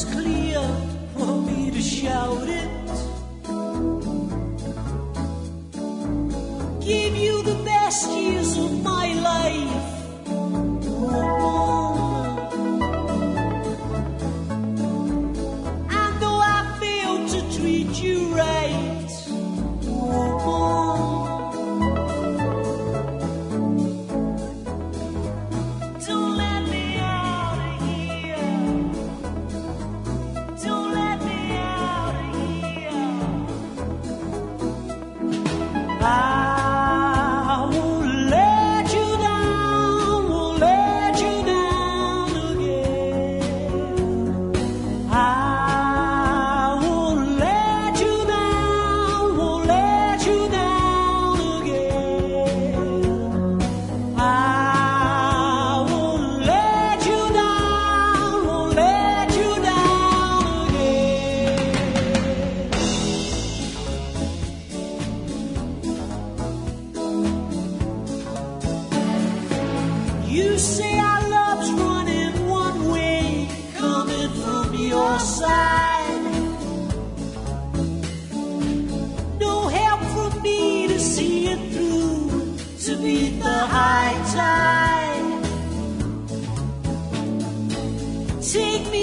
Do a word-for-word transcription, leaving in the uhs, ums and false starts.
it's clear for me to shout it. Give you the best years of my life, woman. And though I failed to treat you right, woman, don't let me out of here. Don't let me out of here. I won't let you down, won't let you down again. I won't let you down, won't let you down again. I won't let you down, won't let you down again. You say our love's running one way, coming from your side. No help from me to see it through, to beat the high tide. Take me